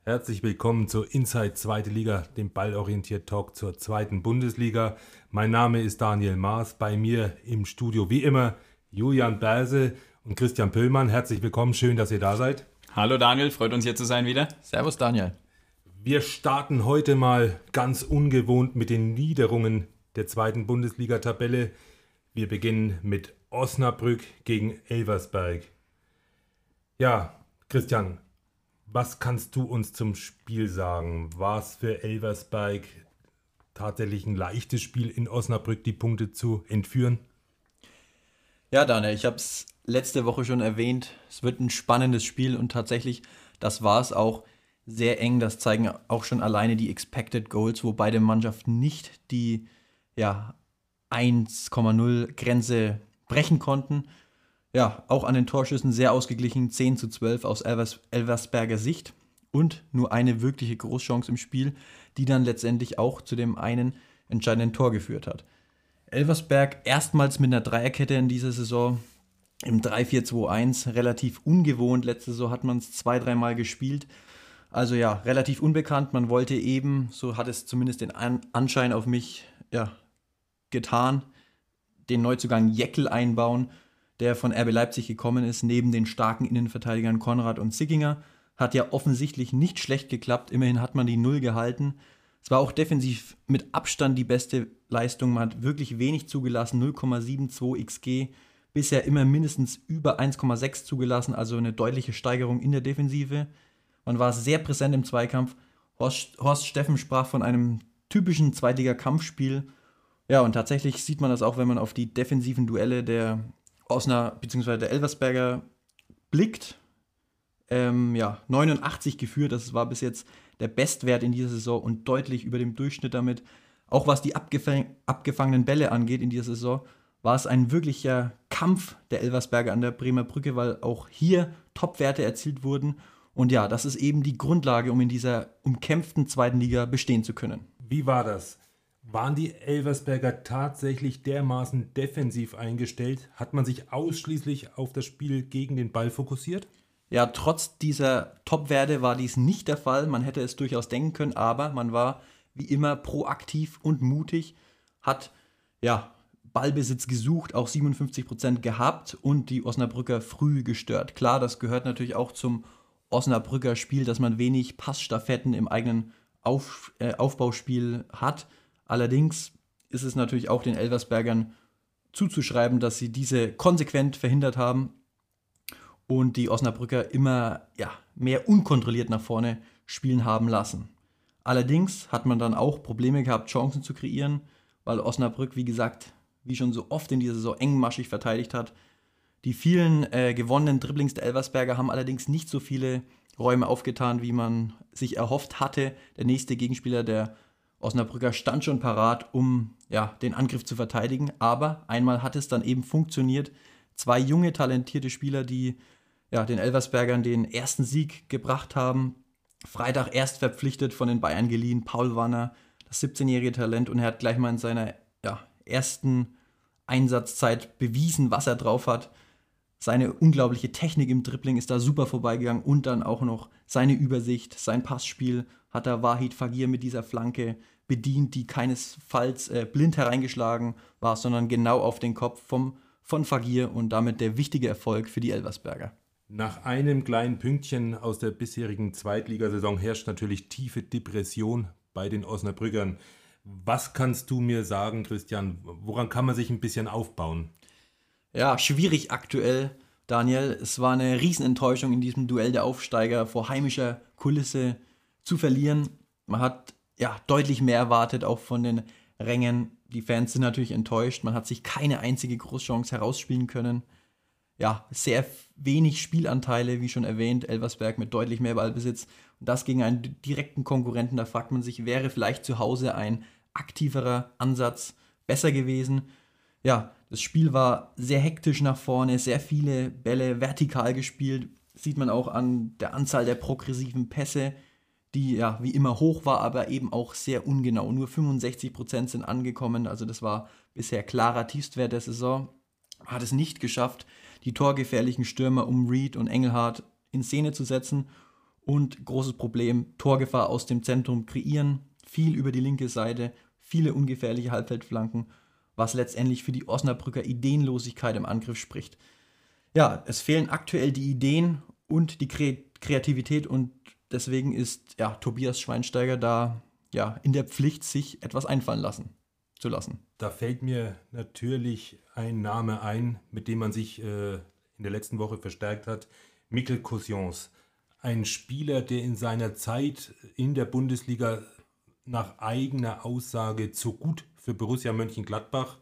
Herzlich willkommen zur Inside Zweite Liga, dem ballorientiert Talk zur zweiten Bundesliga. Mein Name ist Daniel Maas, bei mir im Studio wie immer Julian Berse und Christian Pöllmann. Herzlich willkommen, schön, dass ihr da seid. Hallo Daniel, freut uns hier zu sein wieder. Servus Daniel. Wir starten heute mal ganz ungewohnt mit den Niederungen der zweiten Bundesliga-Tabelle. Wir beginnen mit Osnabrück gegen Elversberg. Ja, Christian, was kannst du uns zum Spiel sagen? War es für Elversberg tatsächlich ein leichtes Spiel, in Osnabrück die Punkte zu entführen? Ja, Daniel, ich habe es letzte Woche schon erwähnt. Es wird ein spannendes Spiel und tatsächlich, das war es auch, sehr eng. Das zeigen auch schon alleine die Expected Goals, wo beide Mannschaften nicht die 1,0 Grenze brechen konnten. Ja, auch an den Torschüssen sehr ausgeglichen, 10:12 aus Elversberger Sicht und nur eine wirkliche Großchance im Spiel, die dann letztendlich auch zu dem einen entscheidenden Tor geführt hat. Elversberg erstmals mit einer Dreierkette in dieser Saison im 3-4-2-1, relativ ungewohnt. Letzte Saison hat man es 2-3 Mal gespielt. Also ja, relativ unbekannt. Man wollte eben, so hat es zumindest den Anschein auf mich getan, den Neuzugang Jäckel einbauen, der von RB Leipzig gekommen ist, neben den starken Innenverteidigern Konrad und Zickinger. Hat ja offensichtlich nicht schlecht geklappt. Immerhin hat man die Null gehalten. Es war auch defensiv mit Abstand die beste Leistung. Man hat wirklich wenig zugelassen, 0,72 XG. Bisher immer mindestens über 1,6 zugelassen, also eine deutliche Steigerung in der Defensive. Man war sehr präsent im Zweikampf. Horst Steffen sprach von einem typischen Zweitliga-Kampfspiel. Ja, und tatsächlich sieht man das auch, wenn man auf die defensiven Duelle der Osnabrück bzw. der Elversberger blickt. 89 geführt, das war bis jetzt der Bestwert in dieser Saison und deutlich über dem Durchschnitt damit. Auch was die abgefangenen Bälle angeht in dieser Saison, war es ein wirklicher Kampf der Elversberger an der Bremer Brücke, weil auch hier Topwerte erzielt wurden. Und ja, das ist eben die Grundlage, um in dieser umkämpften zweiten Liga bestehen zu können. Wie war das? Waren die Elversberger tatsächlich dermaßen defensiv eingestellt? Hat man sich ausschließlich auf das Spiel gegen den Ball fokussiert? Ja, trotz dieser Top-Werte war dies nicht der Fall. Man hätte es durchaus denken können, aber man war wie immer proaktiv und mutig, hat Ballbesitz gesucht, auch 57% gehabt und die Osnabrücker früh gestört. Klar, das gehört natürlich auch zum Osnabrücker Spiel, dass man wenig Passstaffetten im eigenen Aufbauspiel hat. Allerdings ist es natürlich auch den Elversbergern zuzuschreiben, dass sie diese konsequent verhindert haben und die Osnabrücker immer mehr unkontrolliert nach vorne spielen haben lassen. Allerdings hat man dann auch Probleme gehabt, Chancen zu kreieren, weil Osnabrück, wie gesagt, wie schon so oft in dieser Saison engmaschig verteidigt hat. Die vielen gewonnenen Dribblings der Elversberger haben allerdings nicht so viele Räume aufgetan, wie man sich erhofft hatte. Der nächste Gegenspieler, der Osnabrücker, stand schon parat, um den Angriff zu verteidigen. Aber einmal hat es dann eben funktioniert. Zwei junge, talentierte Spieler, die den Elversbergern den ersten Sieg gebracht haben. Freitag erst verpflichtet, von den Bayern geliehen, Paul Wanner, das 17-jährige Talent. Und er hat gleich mal in seiner ersten Einsatzzeit bewiesen, was er drauf hat. Seine unglaubliche Technik im Dribbling ist da super vorbeigegangen und dann auch noch seine Übersicht, sein Passspiel hat da Wahid Fagir mit dieser Flanke bedient, die keinesfalls blind hereingeschlagen war, sondern genau auf den Kopf von Fagir und damit der wichtige Erfolg für die Elversberger. Nach einem kleinen Pünktchen aus der bisherigen Zweitligasaison herrscht natürlich tiefe Depression bei den Osnabrückern. Was kannst du mir sagen, Christian? Woran kann man sich ein bisschen aufbauen? Ja, schwierig aktuell, Daniel. Es war eine Riesenenttäuschung in diesem Duell der Aufsteiger vor heimischer Kulisse zu verlieren. Man hat deutlich mehr erwartet, auch von den Rängen. Die Fans sind natürlich enttäuscht. Man hat sich keine einzige Großchance herausspielen können. Ja, sehr wenig Spielanteile, wie schon erwähnt. Elversberg mit deutlich mehr Ballbesitz. Und das gegen einen direkten Konkurrenten. Da fragt man sich, wäre vielleicht zu Hause ein aktiverer Ansatz besser gewesen? Ja, das Spiel war sehr hektisch nach vorne, sehr viele Bälle vertikal gespielt. Das sieht man auch an der Anzahl der progressiven Pässe, die wie immer hoch war, aber eben auch sehr ungenau. Nur 65% sind angekommen, also das war bisher klarer Tiefstwert der Saison. Man hat es nicht geschafft, die torgefährlichen Stürmer um Reed und Engelhardt in Szene zu setzen. Und großes Problem, Torgefahr aus dem Zentrum kreieren, viel über die linke Seite, viele ungefährliche Halbfeldflanken, was letztendlich für die Osnabrücker Ideenlosigkeit im Angriff spricht. Ja, es fehlen aktuell die Ideen und die Kreativität und deswegen ist Tobias Schweinsteiger da in der Pflicht, sich etwas einfallen zu lassen. Da fällt mir natürlich ein Name ein, mit dem man sich in der letzten Woche verstärkt hat, Mikkel Coscience. Ein Spieler, der in seiner Zeit in der Bundesliga nach eigener Aussage zu gut für Borussia Mönchengladbach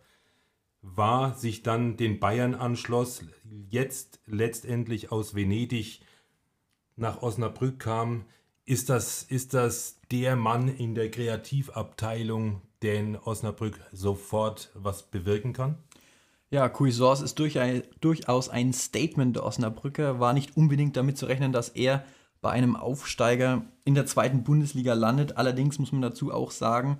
war, sich dann den Bayern anschloss, jetzt letztendlich aus Venedig nach Osnabrück kam. Ist das der Mann in der Kreativabteilung, der in Osnabrück sofort was bewirken kann? Ja, Cuisance ist durchaus ein Statement der Osnabrücker, war nicht unbedingt damit zu rechnen, dass er bei einem Aufsteiger in der 2. Bundesliga landet. Allerdings muss man dazu auch sagen,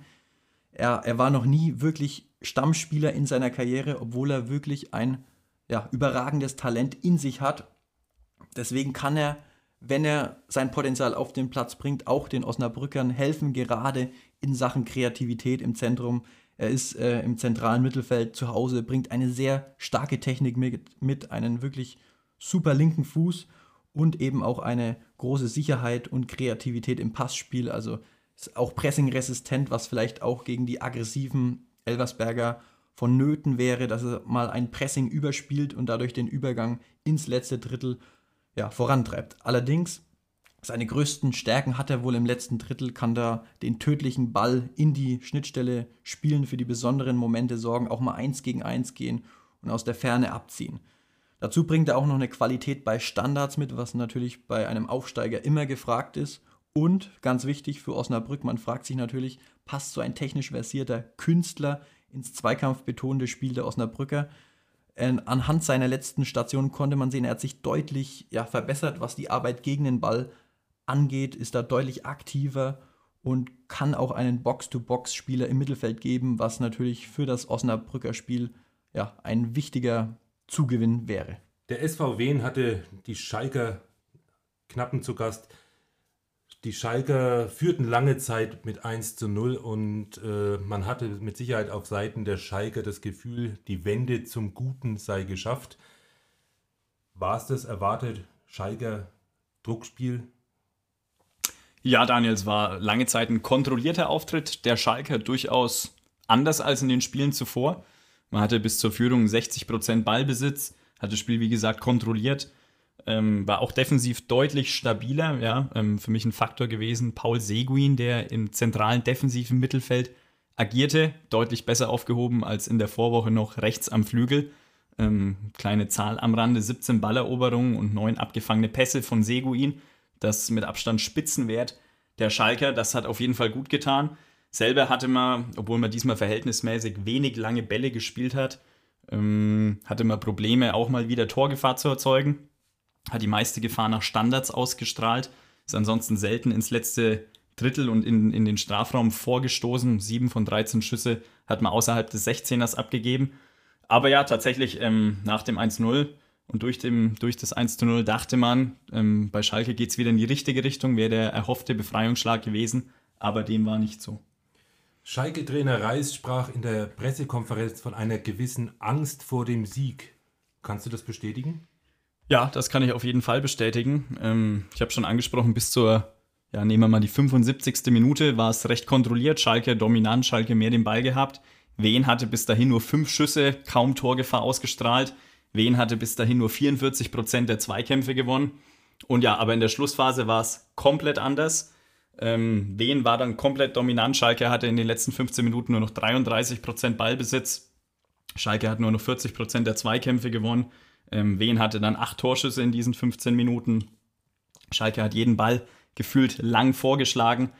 er war noch nie wirklich Stammspieler in seiner Karriere, obwohl er wirklich ein überragendes Talent in sich hat. Deswegen kann er, wenn er sein Potenzial auf den Platz bringt, auch den Osnabrückern helfen, gerade in Sachen Kreativität im Zentrum. Er ist im zentralen Mittelfeld zu Hause, bringt eine sehr starke Technik mit einen wirklich super linken Fuß und eben auch eine große Sicherheit und Kreativität im Passspiel. Also ist auch pressingresistent, was vielleicht auch gegen die aggressiven Elversberger vonnöten wäre, dass er mal ein Pressing überspielt und dadurch den Übergang ins letzte Drittel vorantreibt. Allerdings, seine größten Stärken hat er wohl im letzten Drittel, kann da den tödlichen Ball in die Schnittstelle spielen, für die besonderen Momente sorgen, auch mal 1 gegen 1 gehen und aus der Ferne abziehen. Dazu bringt er auch noch eine Qualität bei Standards mit, was natürlich bei einem Aufsteiger immer gefragt ist. Und ganz wichtig für Osnabrück, man fragt sich natürlich, passt so ein technisch versierter Künstler ins zweikampfbetonte Spiel der Osnabrücker? Anhand seiner letzten Station konnte man sehen, er hat sich deutlich verbessert, was die Arbeit gegen den Ball angeht, ist da deutlich aktiver und kann auch einen Box-to-Box-Spieler im Mittelfeld geben, was natürlich für das Osnabrücker Spiel ein wichtiger Zugewinn wäre. Der SV Wien hatte die Schalker Knappen zu Gast. Die Schalker führten lange Zeit mit 1:0 und man hatte mit Sicherheit auf Seiten der Schalker das Gefühl, die Wende zum Guten sei geschafft. War es das erwartet Schalker Druckspiel? Ja, Daniel, es war lange Zeit ein kontrollierter Auftritt der Schalker, durchaus anders als in den Spielen zuvor. Man hatte bis zur Führung 60% Ballbesitz, hat das Spiel wie gesagt kontrolliert. War auch defensiv deutlich stabiler, für mich ein Faktor gewesen. Paul Seguin, der im zentralen defensiven Mittelfeld agierte, deutlich besser aufgehoben als in der Vorwoche noch rechts am Flügel. Kleine Zahl am Rande, 17 Balleroberungen und 9 abgefangene Pässe von Seguin. Das mit Abstand Spitzenwert der Schalker, das hat auf jeden Fall gut getan. Selber hatte man, obwohl man diesmal verhältnismäßig wenig lange Bälle gespielt hat, hatte man Probleme, auch mal wieder Torgefahr zu erzeugen. Hat die meiste Gefahr nach Standards ausgestrahlt, ist ansonsten selten ins letzte Drittel und in den Strafraum vorgestoßen. 7 von 13 Schüsse hat man außerhalb des 16ers abgegeben. Aber ja, tatsächlich nach dem 1:0 und durch das 1:0 dachte man, bei Schalke geht es wieder in die richtige Richtung, wäre der erhoffte Befreiungsschlag gewesen, aber dem war nicht so. Schalke-Trainer Reis sprach in der Pressekonferenz von einer gewissen Angst vor dem Sieg. Kannst du das bestätigen? Ja, das kann ich auf jeden Fall bestätigen. Ich habe schon angesprochen, bis zur, nehmen wir mal die 75. Minute, war es recht kontrolliert. Schalke dominant, Schalke mehr den Ball gehabt. Wien hatte bis dahin nur 5 Schüsse, kaum Torgefahr ausgestrahlt. Wien hatte bis dahin nur 44% der Zweikämpfe gewonnen. Und aber in der Schlussphase war es komplett anders. Wien war dann komplett dominant. Schalke hatte in den letzten 15 Minuten nur noch 33% Ballbesitz. Schalke hat nur noch 40% der Zweikämpfe gewonnen. Wien hatte dann 8 Torschüsse in diesen 15 Minuten. Schalke hat jeden Ball gefühlt lang vorgeschlagen.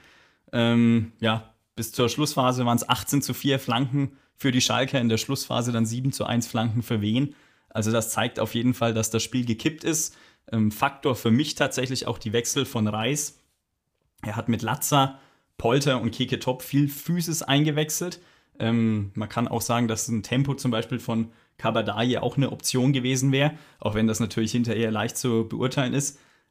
Bis zur Schlussphase waren es 18:4 Flanken für die Schalker, in der Schlussphase dann 7:1 Flanken für Wien. Also das zeigt auf jeden Fall, dass das Spiel gekippt ist. Faktor für mich tatsächlich auch die Wechsel von Reis. Er hat mit Latza, Polter und Keke Top viel Physis eingewechselt. Man kann auch sagen, dass ein Tempo zum Beispiel von Kabadaye auch eine Option gewesen wäre, auch wenn das natürlich hinterher leicht zu beurteilen ist.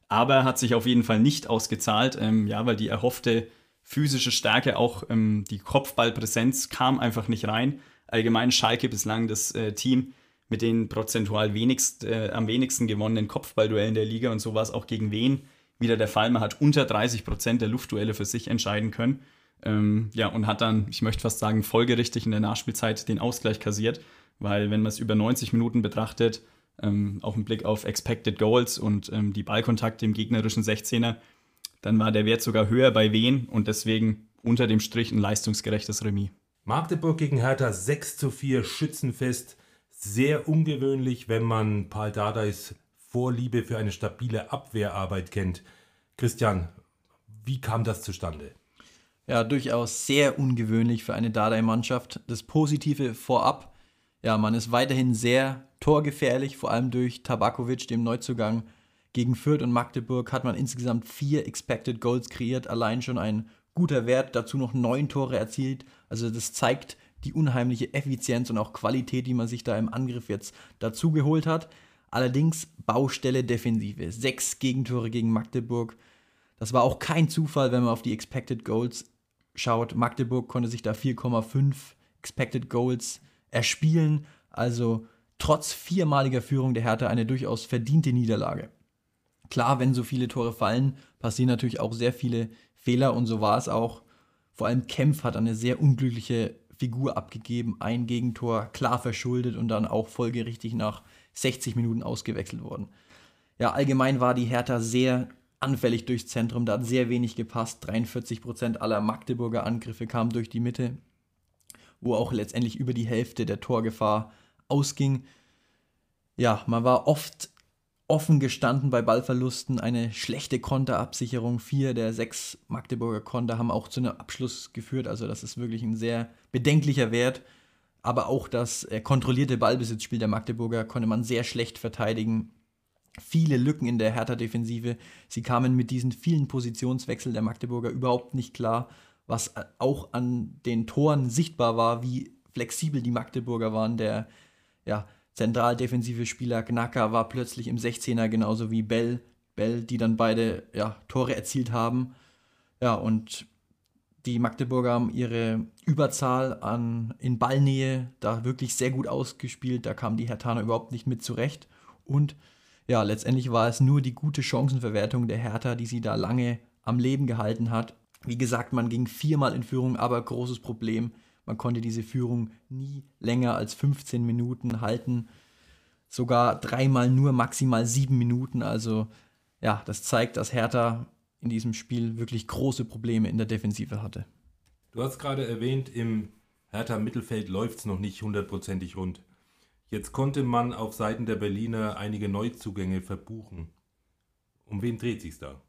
Aber hat sich auf jeden Fall nicht ausgezahlt, weil die erhoffte physische Stärke, auch die Kopfballpräsenz kam einfach nicht rein. Allgemein Schalke bislang das Team mit den prozentual am wenigsten gewonnenen Kopfballduellen der Liga, und so war es auch gegen Wien wieder der Fall. Man hat unter 30% der Luftduelle für sich entscheiden können. Und hat dann, ich möchte fast sagen, folgerichtig in der Nachspielzeit den Ausgleich kassiert, weil wenn man es über 90 Minuten betrachtet, auch im Blick auf Expected Goals und die Ballkontakte im gegnerischen 16er, dann war der Wert sogar höher bei Wien und deswegen unter dem Strich ein leistungsgerechtes Remis. Magdeburg gegen Hertha 6:4 schützenfest. Sehr ungewöhnlich, wenn man Paul Dardais Vorliebe für eine stabile Abwehrarbeit kennt. Christian, wie kam das zustande? Ja, durchaus sehr ungewöhnlich für eine Dardai-Mannschaft. Das Positive vorab, ja, man ist weiterhin sehr torgefährlich, vor allem durch Tabakovic, dem Neuzugang. Gegen Fürth und Magdeburg hat man insgesamt 4 Expected Goals kreiert, allein schon ein guter Wert, dazu noch 9 Tore erzielt. Also das zeigt die unheimliche Effizienz und auch Qualität, die man sich da im Angriff jetzt dazu geholt hat. Allerdings Baustelle Defensive, 6 Gegentore gegen Magdeburg. Das war auch kein Zufall, wenn man auf die Expected Goals schaut. Magdeburg konnte sich da 4,5 Expected Goals erspielen. Also trotz 4-maliger Führung der Hertha eine durchaus verdiente Niederlage. Klar, wenn so viele Tore fallen, passieren natürlich auch sehr viele Fehler und so war es auch. Vor allem Kempf hat eine sehr unglückliche Figur abgegeben, ein Gegentor klar verschuldet und dann auch folgerichtig nach 60 Minuten ausgewechselt worden. Ja, allgemein war die Hertha sehr anfällig durchs Zentrum, da hat sehr wenig gepasst. 43% aller Magdeburger Angriffe kamen durch die Mitte, wo auch letztendlich über die Hälfte der Torgefahr ausging. Ja, man war oft offen gestanden bei Ballverlusten, eine schlechte Konterabsicherung. 4 der 6 Magdeburger Konter haben auch zu einem Abschluss geführt, also das ist wirklich ein sehr bedenklicher Wert. Aber auch das kontrollierte Ballbesitzspiel der Magdeburger konnte man sehr schlecht verteidigen. Viele Lücken in der Hertha-Defensive. Sie kamen mit diesen vielen Positionswechseln der Magdeburger überhaupt nicht klar, was auch an den Toren sichtbar war, wie flexibel die Magdeburger waren. Der zentral defensive Spieler Gnaka war plötzlich im 16er, genauso wie Bell, die dann beide Tore erzielt haben. Ja, und die Magdeburger haben ihre Überzahl in Ballnähe da wirklich sehr gut ausgespielt. Da kamen die Herthaner überhaupt nicht mit zurecht. Und ja, letztendlich war es nur die gute Chancenverwertung der Hertha, die sie da lange am Leben gehalten hat. Wie gesagt, man ging 4-mal in Führung, aber großes Problem, man konnte diese Führung nie länger als 15 Minuten halten. Sogar 3-mal nur maximal 7 Minuten. Also ja, das zeigt, dass Hertha in diesem Spiel wirklich große Probleme in der Defensive hatte. Du hast gerade erwähnt, im Hertha-Mittelfeld läuft es noch nicht hundertprozentig rund. Jetzt konnte man auf Seiten der Berliner einige Neuzugänge verbuchen. Um wen dreht sich's da?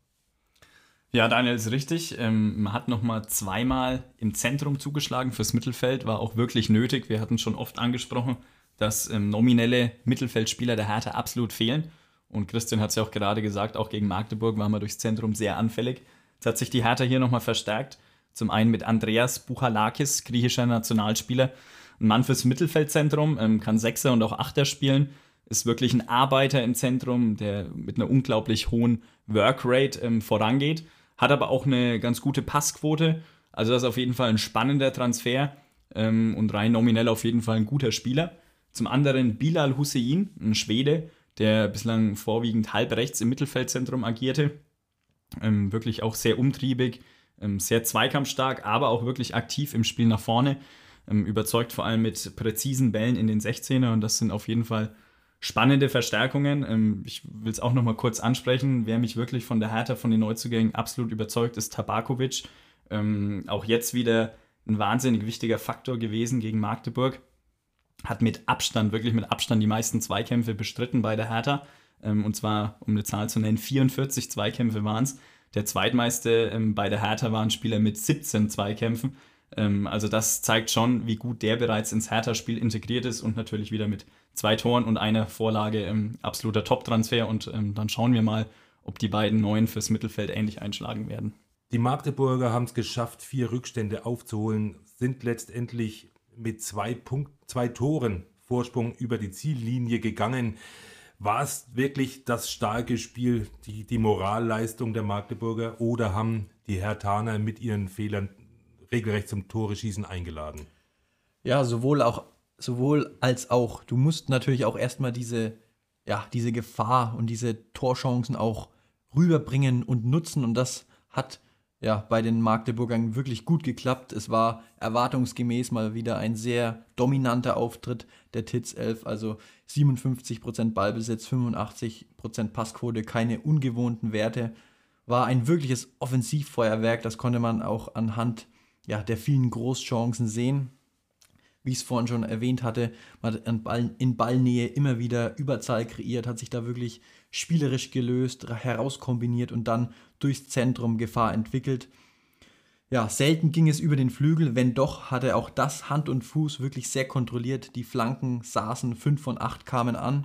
Ja, Daniel, ist richtig. Man hat nochmal 2-mal im Zentrum zugeschlagen fürs Mittelfeld, war auch wirklich nötig. Wir hatten schon oft angesprochen, dass nominelle Mittelfeldspieler der Hertha absolut fehlen. Und Christian hat es ja auch gerade gesagt, auch gegen Magdeburg war man durchs Zentrum sehr anfällig. Jetzt hat sich die Hertha hier nochmal verstärkt. Zum einen mit Andreas Bouchalakis, griechischer Nationalspieler. Ein Mann fürs Mittelfeldzentrum, kann Sechser und auch Achter spielen. Ist wirklich ein Arbeiter im Zentrum, der mit einer unglaublich hohen Workrate vorangeht. Hat aber auch eine ganz gute Passquote. Also das ist auf jeden Fall ein spannender Transfer und rein nominell auf jeden Fall ein guter Spieler. Zum anderen Bilal Hussein, ein Schwede, der bislang vorwiegend halb rechts im Mittelfeldzentrum agierte. Wirklich auch sehr umtriebig, sehr zweikampfstark, aber auch wirklich aktiv im Spiel nach vorne. Überzeugt vor allem mit präzisen Bällen in den 16er und das sind auf jeden Fall spannende Verstärkungen. Ich will es auch noch mal kurz ansprechen. Wer mich wirklich von der Hertha, von den Neuzugängen absolut überzeugt, ist Tabakovic. Auch jetzt wieder ein wahnsinnig wichtiger Faktor gewesen gegen Magdeburg. Hat wirklich mit Abstand die meisten Zweikämpfe bestritten bei der Hertha. Und zwar, um eine Zahl zu nennen, 44 Zweikämpfe waren es. Der zweitmeiste bei der Hertha war ein Spieler mit 17 Zweikämpfen. Also das zeigt schon, wie gut der bereits ins Hertha-Spiel integriert ist und natürlich wieder mit 2 Toren und einer Vorlage absoluter Top-Transfer und dann schauen wir mal, ob die beiden Neuen fürs Mittelfeld ähnlich einschlagen werden. Die Magdeburger haben es geschafft, 4 Rückstände aufzuholen, sind letztendlich mit 2 Toren Vorsprung über die Ziellinie gegangen. War es wirklich das starke Spiel, die Moralleistung der Magdeburger, oder haben die Herthaner mit ihren Fehlern regelrecht zum Tore-Schießen eingeladen? Ja, sowohl als auch. Du musst natürlich auch erstmal diese Gefahr und diese Torchancen auch rüberbringen und nutzen. Und das hat ja bei den Magdeburgern wirklich gut geklappt. Es war erwartungsgemäß mal wieder ein sehr dominanter Auftritt der Titz 11. Also 57% Ballbesitz, 85% Passquote, keine ungewohnten Werte. War ein wirkliches Offensivfeuerwerk. Das konnte man auch anhand der vielen Großchancen sehen. Wie ich es vorhin schon erwähnt hatte, man hat in Ballnähe immer wieder Überzahl kreiert, hat sich da wirklich spielerisch gelöst, herauskombiniert und dann durchs Zentrum Gefahr entwickelt. Ja, selten ging es über den Flügel, wenn doch, hatte auch das Hand und Fuß wirklich sehr kontrolliert. Die Flanken saßen, 5 von 8 kamen an.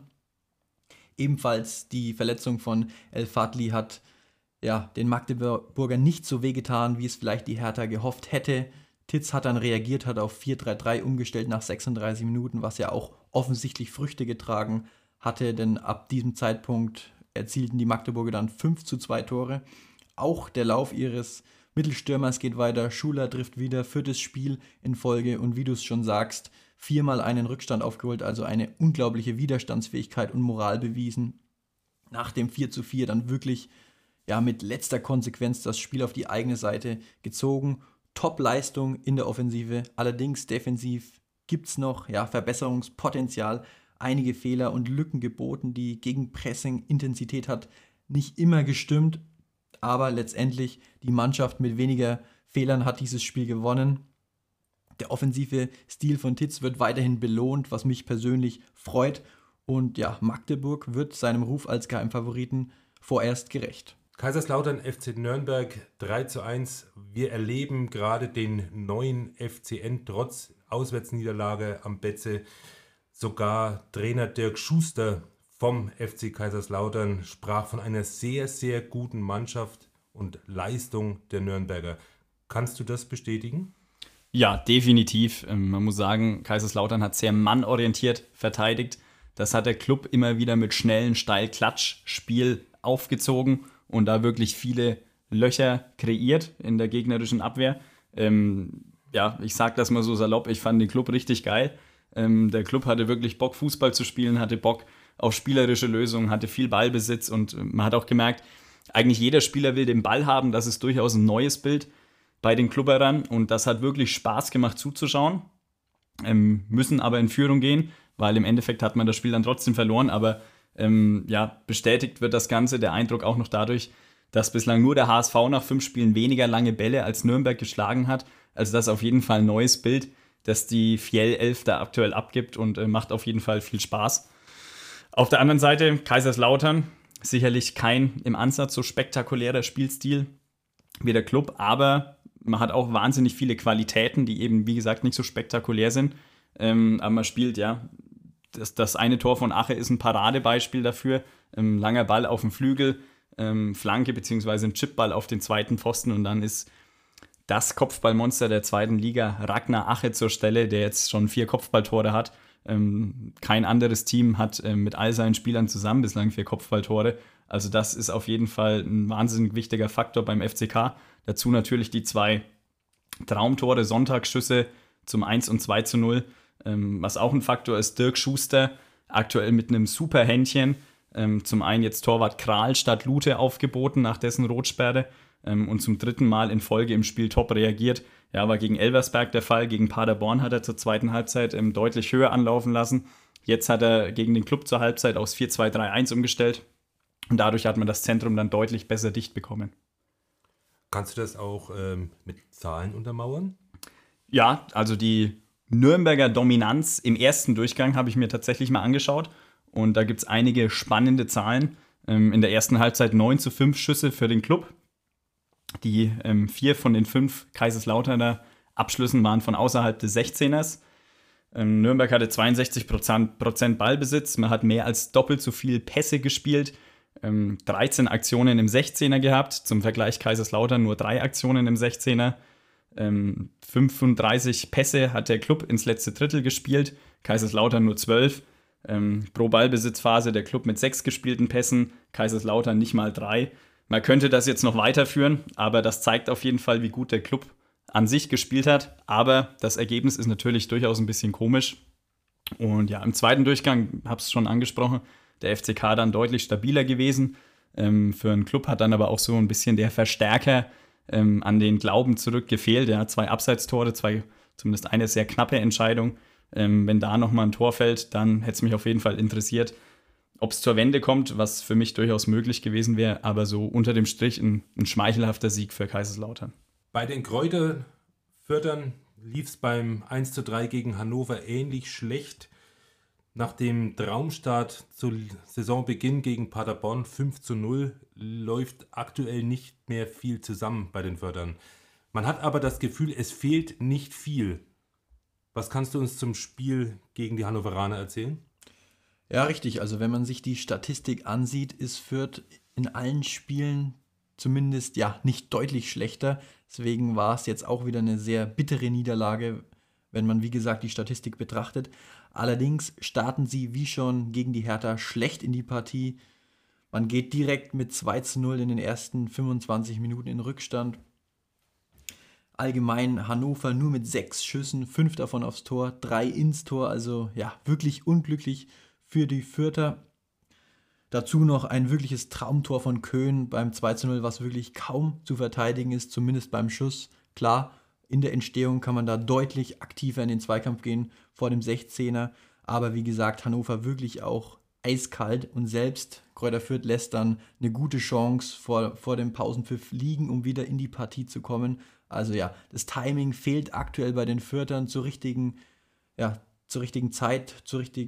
Ebenfalls die Verletzung von El Fadli hat den Magdeburgern nicht so wehgetan, wie es vielleicht die Hertha gehofft hätte. Titz hat dann reagiert, hat auf 4-3-3 umgestellt nach 36 Minuten, was ja auch offensichtlich Früchte getragen hatte, denn ab diesem Zeitpunkt erzielten die Magdeburger dann 5:2 Tore. Auch der Lauf ihres Mittelstürmers geht weiter, Schuler trifft wieder, 4. Spiel in Folge und wie du es schon sagst, 4-mal einen Rückstand aufgeholt, also eine unglaubliche Widerstandsfähigkeit und Moral bewiesen. Nach dem 4:4 dann wirklich mit letzter Konsequenz das Spiel auf die eigene Seite gezogen. Top-Leistung in der Offensive, allerdings defensiv gibt es noch Verbesserungspotenzial, einige Fehler und Lücken geboten, die Gegenpressing, Intensität hat nicht immer gestimmt, aber letztendlich die Mannschaft mit weniger Fehlern hat dieses Spiel gewonnen. Der offensive Stil von Titz wird weiterhin belohnt, was mich persönlich freut, und Magdeburg wird seinem Ruf als Geheimfavoriten vorerst gerecht. Kaiserslautern FC Nürnberg 3:1. Wir erleben gerade den neuen FCN trotz Auswärtsniederlage am Betze. Sogar Trainer Dirk Schuster vom FC Kaiserslautern sprach von einer sehr, sehr guten Mannschaft und Leistung der Nürnberger. Kannst du das bestätigen? Ja, definitiv. Man muss sagen, Kaiserslautern hat sehr mannorientiert verteidigt. Das hat der Club immer wieder mit schnellen Steil-Klatsch-Spiel aufgezogen und da wirklich viele Löcher kreiert in der gegnerischen Abwehr. Ich sag das mal so salopp, ich fand den Club richtig geil. Der Club hatte wirklich Bock, Fußball zu spielen, hatte Bock auf spielerische Lösungen, hatte viel Ballbesitz und man hat auch gemerkt, eigentlich jeder Spieler will den Ball haben. Das ist durchaus ein neues Bild bei den Klubberern und das hat wirklich Spaß gemacht zuzuschauen. Müssen aber in Führung gehen, weil im Endeffekt hat man das Spiel dann trotzdem verloren, aber bestätigt wird das Ganze, der Eindruck auch noch dadurch, dass bislang nur der HSV nach 5 Spielen weniger lange Bälle als Nürnberg geschlagen hat. Also das ist auf jeden Fall ein neues Bild, das die Fiel 11 da aktuell abgibt und macht auf jeden Fall viel Spaß. Auf der anderen Seite Kaiserslautern, sicherlich kein im Ansatz so spektakulärer Spielstil wie der Club, aber man hat auch wahnsinnig viele Qualitäten, die eben, wie gesagt, nicht so spektakulär sind. Aber man spielt, das eine Tor von Ache ist ein Paradebeispiel dafür. Langer Ball auf dem Flügel, Flanke bzw. ein Chipball auf den zweiten Pfosten und dann ist das Kopfballmonster der zweiten Liga, Ragnar Ache, zur Stelle, der jetzt schon 4 Kopfballtore hat. Kein anderes Team hat mit all seinen Spielern zusammen bislang 4 Kopfballtore. Also das ist auf jeden Fall ein wahnsinnig wichtiger Faktor beim FCK. Dazu natürlich die 2 Traumtore, Sonntagsschüsse zum 1 und 2:0. Was auch ein Faktor ist, Dirk Schuster, aktuell mit einem super Händchen. Zum einen jetzt Torwart Kral statt Lute aufgeboten nach dessen Rotsperre und zum 3. Mal in Folge im Spiel top reagiert. Ja, war gegen Elversberg der Fall, gegen Paderborn hat er zur zweiten Halbzeit deutlich höher anlaufen lassen. Jetzt hat er gegen den Club zur Halbzeit aufs 4-2-3-1 umgestellt und dadurch hat man das Zentrum dann deutlich besser dicht bekommen. Kannst du das auch mit Zahlen untermauern? Ja, also die Nürnberger Dominanz im ersten Durchgang habe ich mir tatsächlich mal angeschaut und da gibt es einige spannende Zahlen. In der ersten Halbzeit 9:5 Schüsse für den Club. Die 4 von den 5 Kaiserslauterner Abschlüssen waren von außerhalb des 16ers. Nürnberg hatte 62% Ballbesitz, man hat mehr als doppelt so viel Pässe gespielt, 13 Aktionen im 16er gehabt, zum Vergleich Kaiserslautern nur 3 Aktionen im 16er. 35 Pässe hat der Club ins letzte Drittel gespielt, Kaiserslautern nur 12. Pro Ballbesitzphase der Club mit 6 gespielten Pässen, Kaiserslautern nicht mal 3. Man könnte das jetzt noch weiterführen, aber das zeigt auf jeden Fall, wie gut der Club an sich gespielt hat. Aber das Ergebnis ist natürlich durchaus ein bisschen komisch. Und ja, im zweiten Durchgang, habe es schon angesprochen, der FCK dann deutlich stabiler gewesen. Für einen Club hat dann aber auch so ein bisschen der Verstärker an den Glauben zurück gefehlt. Er hat 2 Abseitstore, zumindest eine sehr knappe Entscheidung. Wenn da nochmal ein Tor fällt, dann hätte es mich auf jeden Fall interessiert, ob es zur Wende kommt, was für mich durchaus möglich gewesen wäre. Aber so unter dem Strich ein schmeichelhafter Sieg für Kaiserslautern. Bei den Kräuter-Fürthern lief es beim 1:3 gegen Hannover ähnlich schlecht. Nach dem Traumstart zu Saisonbeginn gegen Paderborn 5:0 läuft aktuell nicht mehr viel zusammen bei den Fürthern. Man hat aber das Gefühl, es fehlt nicht viel. Was kannst du uns zum Spiel gegen die Hannoveraner erzählen? Ja, richtig. Also wenn man sich die Statistik ansieht, ist Fürth in allen Spielen zumindest ja nicht deutlich schlechter. Deswegen war es jetzt auch wieder eine sehr bittere Niederlage, wenn man wie gesagt die Statistik betrachtet. Allerdings starten sie wie schon gegen die Hertha schlecht in die Partie. Man geht direkt mit 2:0 in den ersten 25 Minuten in Rückstand. Allgemein Hannover nur mit 6 Schüssen, 5 davon aufs Tor, 3 ins Tor. Also ja, wirklich unglücklich für die Fürther. Dazu noch ein wirkliches Traumtor von Köhn beim 2:0, was wirklich kaum zu verteidigen ist, zumindest beim Schuss. Klar, in der Entstehung kann man da deutlich aktiver in den Zweikampf gehen vor dem 16er. Aber wie gesagt, Hannover wirklich auch eiskalt und selbst Greuther Fürth lässt dann eine gute Chance vor dem Pausenpfiff liegen, um wieder in die Partie zu kommen. Also ja, das Timing fehlt aktuell bei den Fürthern zur richtigen Zeit,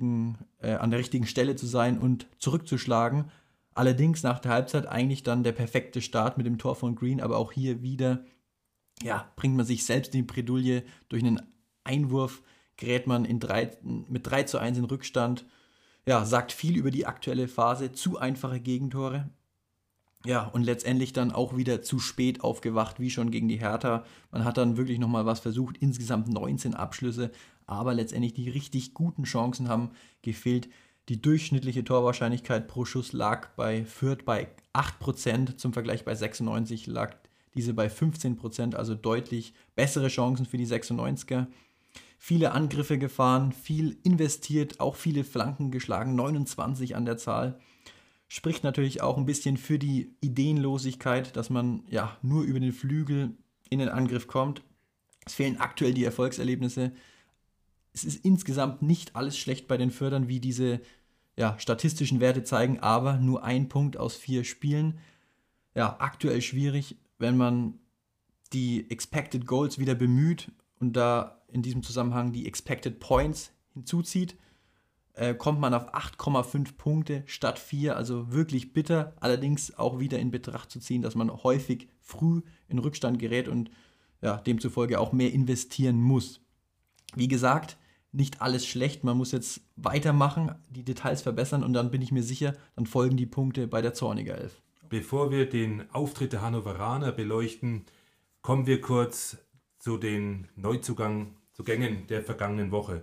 an der richtigen Stelle zu sein und zurückzuschlagen. Allerdings nach der Halbzeit eigentlich dann der perfekte Start mit dem Tor von Green, aber auch hier wieder bringt man sich selbst in die Bredouille. Durch einen Einwurf gerät man mit 3:1 in Rückstand. Ja, sagt viel über die aktuelle Phase, zu einfache Gegentore. Ja, und letztendlich dann auch wieder zu spät aufgewacht, wie schon gegen die Hertha. Man hat dann wirklich nochmal was versucht, insgesamt 19 Abschlüsse, aber letztendlich die richtig guten Chancen haben gefehlt. Die durchschnittliche Torwahrscheinlichkeit pro Schuss lag bei Fürth bei 8%, zum Vergleich bei 96 lag diese bei 15%, also deutlich bessere Chancen für die 96er. Viele Angriffe gefahren, viel investiert, auch viele Flanken geschlagen, 29 an der Zahl. Spricht natürlich auch ein bisschen für die Ideenlosigkeit, dass man nur über den Flügel in den Angriff kommt. Es fehlen aktuell die Erfolgserlebnisse. Es ist insgesamt nicht alles schlecht bei den Fürthern, wie diese statistischen Werte zeigen, aber nur 1 Punkt aus 4 Spielen. Ja, aktuell schwierig, wenn man die Expected Goals wieder bemüht und da in diesem Zusammenhang die Expected Points hinzuzieht, kommt man auf 8,5 Punkte statt 4, also wirklich bitter. Allerdings auch wieder in Betracht zu ziehen, dass man häufig früh in Rückstand gerät und demzufolge auch mehr investieren muss. Wie gesagt, nicht alles schlecht, man muss jetzt weitermachen, die Details verbessern und dann bin ich mir sicher, dann folgen die Punkte bei der Zorniger Elf. Bevor wir den Auftritt der Hannoveraner beleuchten, kommen wir kurz zu den Neuzugängen der vergangenen Woche.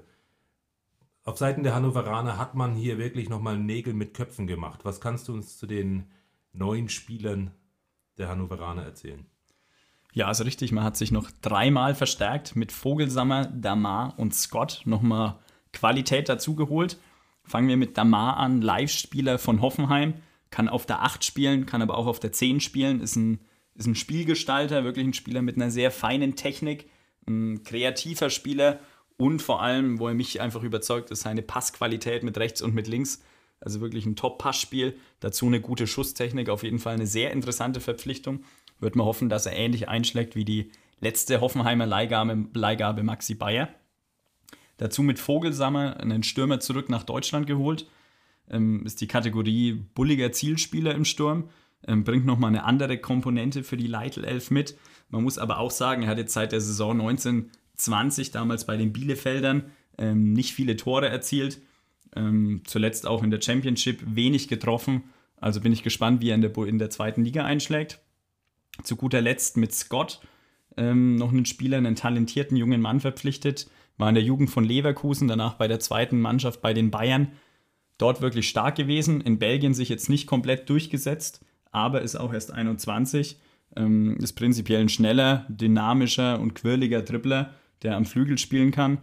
Auf Seiten der Hannoveraner hat man hier wirklich nochmal Nägel mit Köpfen gemacht. Was kannst du uns zu den neuen Spielern der Hannoveraner erzählen? Ja, also richtig, man hat sich noch 3-mal verstärkt mit Vogelsammer, Damar und Scott. Nochmal Qualität dazugeholt. Fangen wir mit Damar an, Live-Spieler von Hoffenheim. Kann auf der 8 spielen, kann aber auch auf der 10 spielen. Ist ein Spielgestalter, wirklich ein Spieler mit einer sehr feinen Technik. Ein kreativer Spieler. Und vor allem, wo er mich einfach überzeugt, ist seine Passqualität mit rechts und mit links. Also wirklich ein Top-Passspiel. Dazu eine gute Schusstechnik. Auf jeden Fall eine sehr interessante Verpflichtung. Wird man hoffen, dass er ähnlich einschlägt wie die letzte Hoffenheimer Leihgabe Maxi Bayer. Dazu mit Vogelsammer einen Stürmer zurück nach Deutschland geholt. Ist die Kategorie bulliger Zielspieler im Sturm. Bringt nochmal eine andere Komponente für die Leitl-Elf mit. Man muss aber auch sagen, er hat jetzt seit der Saison 1920, damals bei den Bielefeldern, nicht viele Tore erzielt. Zuletzt auch in der Championship wenig getroffen. Also bin ich gespannt, wie er in der zweiten Liga einschlägt. Zu guter Letzt mit Scott noch einen Spieler, einen talentierten jungen Mann verpflichtet. War in der Jugend von Leverkusen, danach bei der zweiten Mannschaft bei den Bayern. dort wirklich stark gewesen, in Belgien sich jetzt nicht komplett durchgesetzt, aber ist auch erst 21, ist prinzipiell ein schneller, dynamischer und quirliger Dribbler, der am Flügel spielen kann.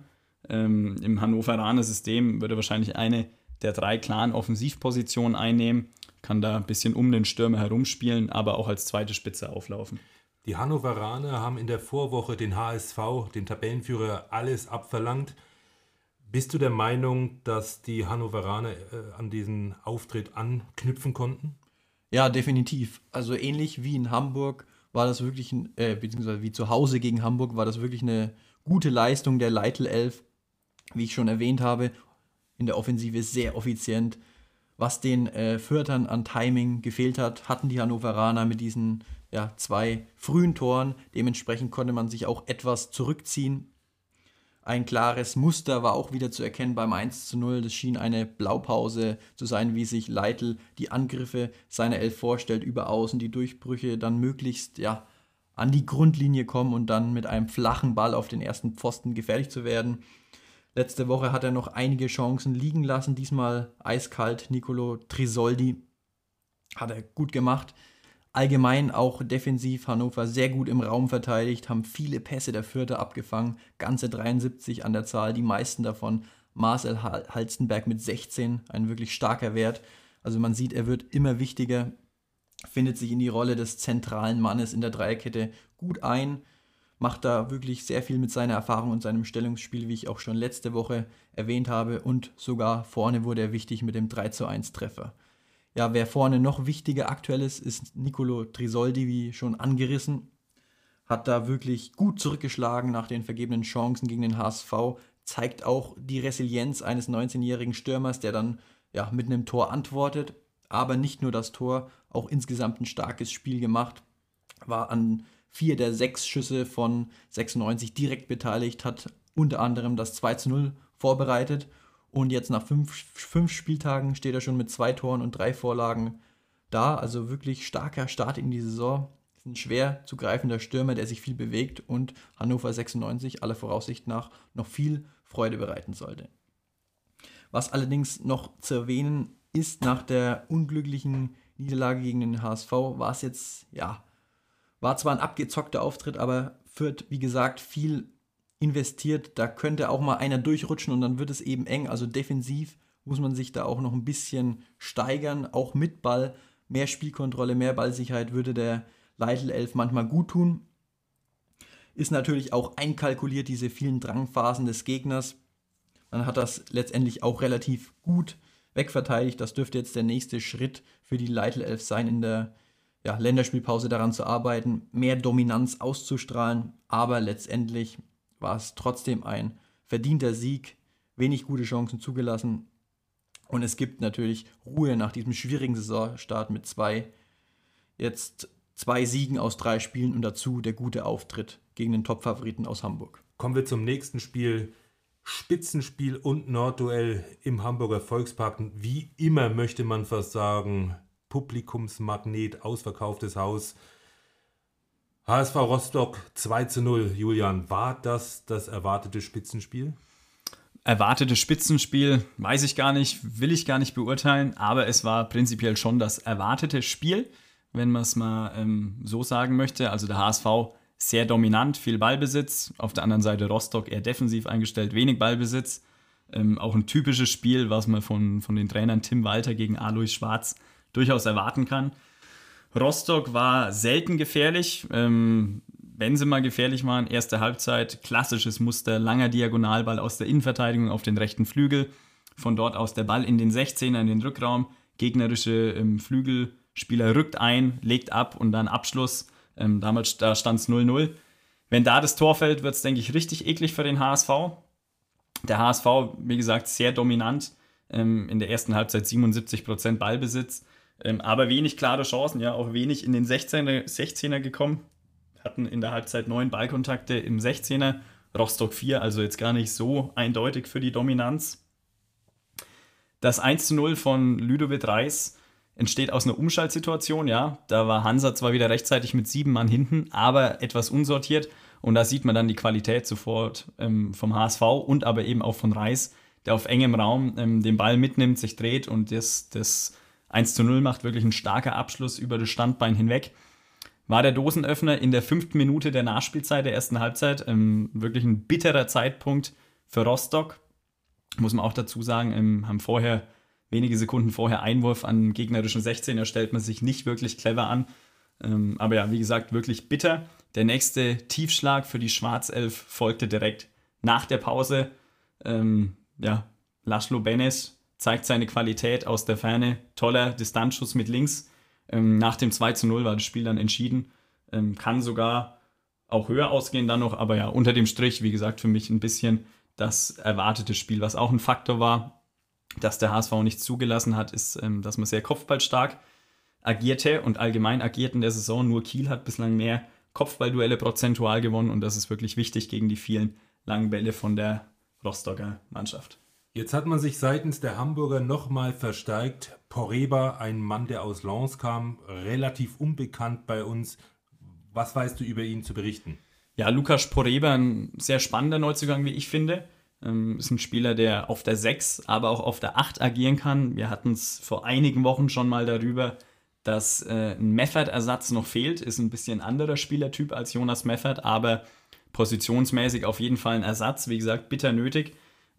Im Hannoveraner System würde er wahrscheinlich eine der 3 klaren Offensivpositionen einnehmen, kann da ein bisschen um den Stürmer herumspielen, aber auch als zweite Spitze auflaufen. Die Hannoveraner haben in der Vorwoche den HSV, den Tabellenführer, alles abverlangt. Bist du der Meinung, dass die Hannoveraner an diesen Auftritt anknüpfen konnten? Ja, definitiv. Also ähnlich wie in Hamburg war das wirklich, beziehungsweise wie zu Hause gegen Hamburg, war das wirklich eine gute Leistung der Leitl 11. Wie ich schon erwähnt habe, in der Offensive sehr effizient. Was den Fürthern an Timing gefehlt hat, hatten die Hannoveraner mit diesen 2 frühen Toren. Dementsprechend konnte man sich auch etwas zurückziehen. Ein klares Muster war auch wieder zu erkennen beim 1:0. Das schien eine Blaupause zu sein, wie sich Leitl die Angriffe seiner Elf vorstellt, über außen die Durchbrüche dann möglichst an die Grundlinie kommen und dann mit einem flachen Ball auf den ersten Pfosten gefährlich zu werden. Letzte Woche hat er noch einige Chancen liegen lassen, diesmal eiskalt. Nicolo Trisoldi hat er gut gemacht. Allgemein auch defensiv Hannover sehr gut im Raum verteidigt, haben viele Pässe der Fürther abgefangen, ganze 73 an der Zahl, die meisten davon Marcel Halstenberg mit 16, ein wirklich starker Wert. Also man sieht, er wird immer wichtiger, findet sich in die Rolle des zentralen Mannes in der Dreierkette gut ein, macht da wirklich sehr viel mit seiner Erfahrung und seinem Stellungsspiel, wie ich auch schon letzte Woche erwähnt habe, und sogar vorne wurde er wichtig mit dem 3:1 Treffer. Ja, wer vorne noch wichtiger aktuell ist Nicolo Trisoldi, wie schon angerissen. Hat da wirklich gut zurückgeschlagen nach den vergebenen Chancen gegen den HSV. Zeigt auch die Resilienz eines 19-jährigen Stürmers, der dann mit einem Tor antwortet. Aber nicht nur das Tor, auch insgesamt ein starkes Spiel gemacht. War an 4 der 6 Schüsse von 96 direkt beteiligt, hat unter anderem das 2:0 vorbereitet. Und jetzt nach 5 Spieltagen steht er schon mit 2 Toren und 3 Vorlagen da. Also wirklich starker Start in die Saison. Ist ein schwer zu greifender Stürmer, der sich viel bewegt und Hannover 96 aller Voraussicht nach noch viel Freude bereiten sollte. Was allerdings noch zu erwähnen ist, nach der unglücklichen Niederlage gegen den HSV war es jetzt, war zwar ein abgezockter Auftritt, aber Fürth, wie gesagt, viel investiert, da könnte auch mal einer durchrutschen und dann wird es eben eng, also defensiv muss man sich da auch noch ein bisschen steigern, auch mit Ball, mehr Spielkontrolle, mehr Ballsicherheit würde der Leitl 11 manchmal gut tun. Ist natürlich auch einkalkuliert, diese vielen Drangphasen des Gegners. Man hat das letztendlich auch relativ gut wegverteidigt, das dürfte jetzt der nächste Schritt für die Leitl 11 sein, in der Länderspielpause daran zu arbeiten, mehr Dominanz auszustrahlen, aber letztendlich war es trotzdem ein verdienter Sieg, wenig gute Chancen zugelassen und es gibt natürlich Ruhe nach diesem schwierigen Saisonstart mit 2 Siegen aus 3 Spielen und dazu der gute Auftritt gegen den Top-Favoriten aus Hamburg. Kommen wir zum nächsten Spiel. Spitzenspiel und Nordduell im Hamburger Volkspark. Wie immer möchte man fast sagen, Publikumsmagnet, ausverkauftes Haus. HSV Rostock 2:0, Julian, war das erwartete Spitzenspiel? Erwartete Spitzenspiel, weiß ich gar nicht, will ich gar nicht beurteilen, aber es war prinzipiell schon das erwartete Spiel, wenn man es mal so sagen möchte. Also der HSV sehr dominant, viel Ballbesitz, auf der anderen Seite Rostock eher defensiv eingestellt, wenig Ballbesitz. Auch ein typisches Spiel, was man von den Trainern Tim Walter gegen Alois Schwarz durchaus erwarten kann. Rostock war selten gefährlich, wenn sie mal gefährlich waren. Erste Halbzeit, klassisches Muster, langer Diagonalball aus der Innenverteidigung auf den rechten Flügel. Von dort aus der Ball in den 16er, in den Rückraum. Gegnerische Flügelspieler rückt ein, legt ab und dann Abschluss. Da stand es 0:0. Wenn da das Tor fällt, wird es, denke ich, richtig eklig für den HSV. Der HSV, wie gesagt, sehr dominant. In der ersten Halbzeit 77% Ballbesitz. Aber wenig klare Chancen, auch wenig in den 16er gekommen. Hatten in der Halbzeit 9 Ballkontakte im 16er, Rostock 4, also jetzt gar nicht so eindeutig für die Dominanz. Das 1:0 von Ludovic Reis entsteht aus einer Umschaltsituation, Da war Hansa zwar wieder rechtzeitig mit 7 Mann hinten, aber etwas unsortiert. Und da sieht man dann die Qualität sofort vom HSV und aber eben auch von Reis, der auf engem Raum den Ball mitnimmt, sich dreht und das 1:0 macht. Wirklich ein starker Abschluss über das Standbein hinweg. War der Dosenöffner in der 5. Minute der Nachspielzeit der ersten Halbzeit. Wirklich ein bitterer Zeitpunkt für Rostock. Muss man auch dazu sagen, haben wenige Sekunden vorher Einwurf an gegnerischen 16er, stellt man sich nicht wirklich clever an. Aber ja, wie gesagt, wirklich bitter. Der nächste Tiefschlag für die Schwarzelf folgte direkt nach der Pause. Laszlo Benes zeigt seine Qualität aus der Ferne. Toller Distanzschuss mit links. Nach dem 2:0 war das Spiel dann entschieden. Kann sogar auch höher ausgehen dann noch, aber ja, unter dem Strich, wie gesagt, für mich ein bisschen das erwartete Spiel. Was auch ein Faktor war, dass der HSV nicht zugelassen hat, ist, dass man sehr kopfballstark agierte und allgemein agiert in der Saison. Nur Kiel hat bislang mehr Kopfballduelle prozentual gewonnen und das ist wirklich wichtig gegen die vielen langen Bälle von der Rostocker Mannschaft. Jetzt hat man sich seitens der Hamburger nochmal verstärkt. Poreba, ein Mann, der aus Lens kam, relativ unbekannt bei uns. Was weißt du über ihn zu berichten? Ja, Lukas Poreba, ein sehr spannender Neuzugang, wie ich finde. Ist ein Spieler, der auf der 6, aber auch auf der 8 agieren kann. Wir hatten es vor einigen Wochen schon mal darüber, dass ein Meffert-Ersatz noch fehlt. Ist ein bisschen anderer Spielertyp als Jonas Meffert, aber positionsmäßig auf jeden Fall ein Ersatz. Wie gesagt, bitter nötig.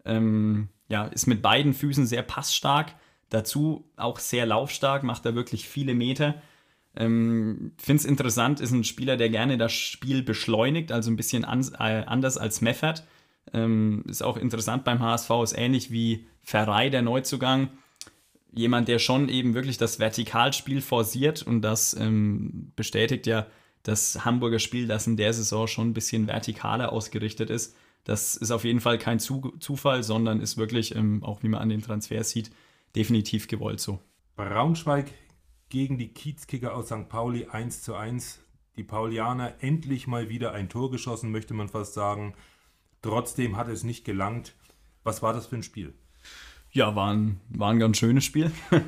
Ist mit beiden Füßen sehr passstark. Dazu auch sehr laufstark, macht da wirklich viele Meter. Finde es interessant, ist ein Spieler, der gerne das Spiel beschleunigt, also ein bisschen anders als Meffert. Ist auch interessant beim HSV, ist ähnlich wie Ferrei, der Neuzugang. Jemand, der schon eben wirklich das Vertikalspiel forciert und das bestätigt ja das Hamburger Spiel, das in der Saison schon ein bisschen vertikaler ausgerichtet ist. Das ist auf jeden Fall kein Zufall, sondern ist wirklich, auch wie man an den Transfers sieht, definitiv gewollt so. Braunschweig gegen die Kiezkicker aus St. Pauli 1:1. Die Paulianer endlich mal wieder ein Tor geschossen, möchte man fast sagen. Trotzdem hat es nicht gelangt. Was war das für ein Spiel? Ja, war ein ganz schönes Spiel,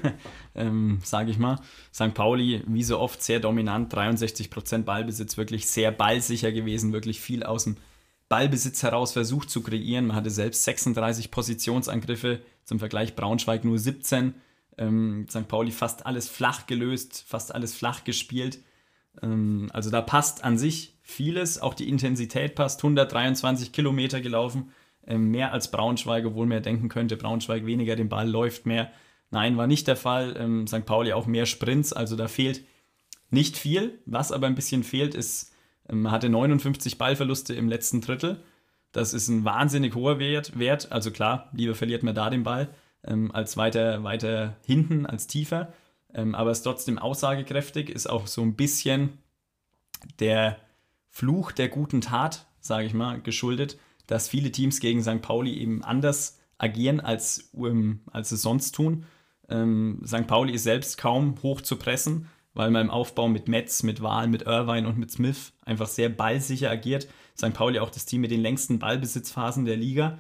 sage ich mal. St. Pauli, wie so oft, sehr dominant, 63% Ballbesitz, wirklich sehr ballsicher gewesen, wirklich viel aus dem Ballbesitz heraus versucht zu kreieren. Man hatte selbst 36 Positionsangriffe, zum Vergleich Braunschweig nur 17. St. Pauli fast alles flach gelöst, fast alles flach gespielt. Also da passt an sich vieles, auch die Intensität passt, 123 Kilometer gelaufen, mehr als Braunschweig, obwohl man denken könnte, Braunschweig weniger den Ball, läuft mehr. Nein, war nicht der Fall. St. Pauli auch mehr Sprints, also da fehlt nicht viel. Was aber ein bisschen fehlt, ist, man hatte 59 Ballverluste im letzten Drittel. Das ist ein wahnsinnig hoher Wert. Also klar, lieber verliert man da den Ball, als weiter hinten, als tiefer. Aber es ist trotzdem aussagekräftig, ist auch so ein bisschen der Fluch der guten Tat, sage ich mal, geschuldet, dass viele Teams gegen St. Pauli eben anders agieren, als es sonst tun. St. Pauli ist selbst kaum hoch zu pressen, weil man im Aufbau mit Metz, mit Wahl, mit Irvine und mit Smith einfach sehr ballsicher agiert. St. Pauli auch das Team mit den längsten Ballbesitzphasen der Liga.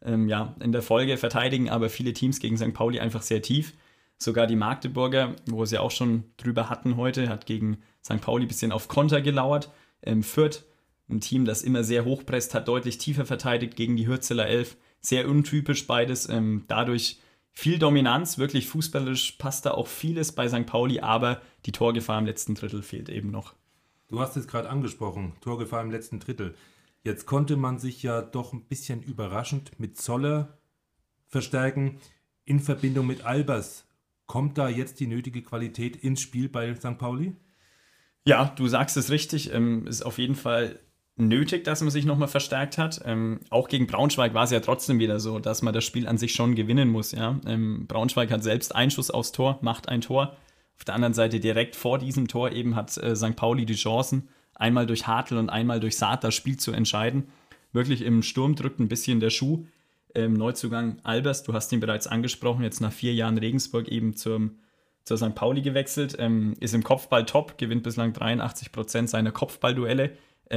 In der Folge verteidigen aber viele Teams gegen St. Pauli einfach sehr tief. Sogar die Magdeburger, wo sie auch schon drüber hatten heute, hat gegen St. Pauli ein bisschen auf Konter gelauert. Fürth, ein Team, das immer sehr hoch presst, hat deutlich tiefer verteidigt gegen die Hürzeler 11. Sehr untypisch beides. Dadurch viel Dominanz, wirklich fußballerisch passt da auch vieles bei St. Pauli, aber die Torgefahr im letzten Drittel fehlt eben noch. Du hast es gerade angesprochen, Torgefahr im letzten Drittel. Jetzt konnte man sich ja doch ein bisschen überraschend mit Zoller verstärken in Verbindung mit Albers. Kommt da jetzt die nötige Qualität ins Spiel bei St. Pauli? Ja, du sagst es richtig. Ist auf jeden Fall nötig, dass man sich nochmal verstärkt hat. Auch gegen Braunschweig war es ja trotzdem wieder so, dass man das Spiel an sich schon gewinnen muss. Ja? Braunschweig hat selbst einen Schuss aufs Tor, macht ein Tor. Auf der anderen Seite direkt vor diesem Tor eben hat St. Pauli die Chancen, einmal durch Hartl und einmal durch Saad das Spiel zu entscheiden. Wirklich im Sturm drückt ein bisschen der Schuh. Neuzugang Albers, du hast ihn bereits angesprochen, jetzt nach 4 Jahren Regensburg eben zur St. Pauli gewechselt, ist im Kopfball top, gewinnt bislang 83% seiner Kopfballduelle,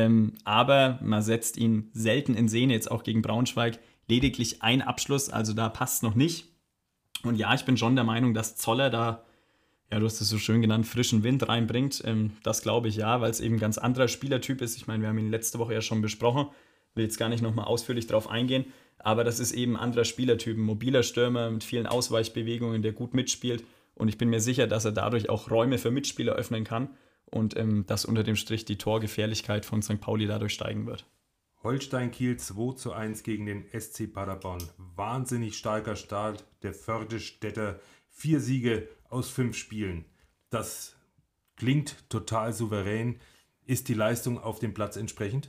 aber man setzt ihn selten in Szene, jetzt auch gegen Braunschweig, lediglich ein Abschluss, also da passt noch nicht. Und ja, ich bin schon der Meinung, dass Zoller da, ja, du hast es so schön genannt, frischen Wind reinbringt. Das glaube ich ja, weil es eben ein ganz anderer Spielertyp ist. Ich meine, wir haben ihn letzte Woche ja schon besprochen, will jetzt gar nicht nochmal ausführlich drauf eingehen. Aber das ist eben ein anderer Spielertyp, ein mobiler Stürmer mit vielen Ausweichbewegungen, der gut mitspielt. Und ich bin mir sicher, dass er dadurch auch Räume für Mitspieler öffnen kann und dass unter dem Strich die Torgefährlichkeit von St. Pauli dadurch steigen wird. Holstein Kiel 2:1 gegen den SC Paderborn. Wahnsinnig starker Start der Fördestädter. 4 Siege aus 5 Spielen. Das klingt total souverän. Ist die Leistung auf dem Platz entsprechend?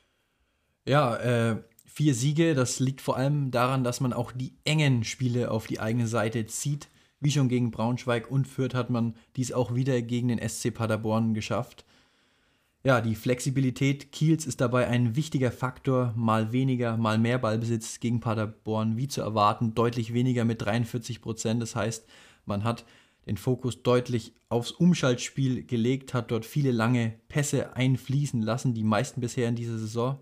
Ja, 4 Siege, das liegt vor allem daran, dass man auch die engen Spiele auf die eigene Seite zieht. Wie schon gegen Braunschweig und Fürth hat man dies auch wieder gegen den SC Paderborn geschafft. Ja, die Flexibilität Kiels ist dabei ein wichtiger Faktor. Mal weniger, mal mehr Ballbesitz gegen Paderborn, wie zu erwarten. Deutlich weniger mit 43%. Das heißt, man hat den Fokus deutlich aufs Umschaltspiel gelegt, hat dort viele lange Pässe einfließen lassen, die meisten bisher in dieser Saison.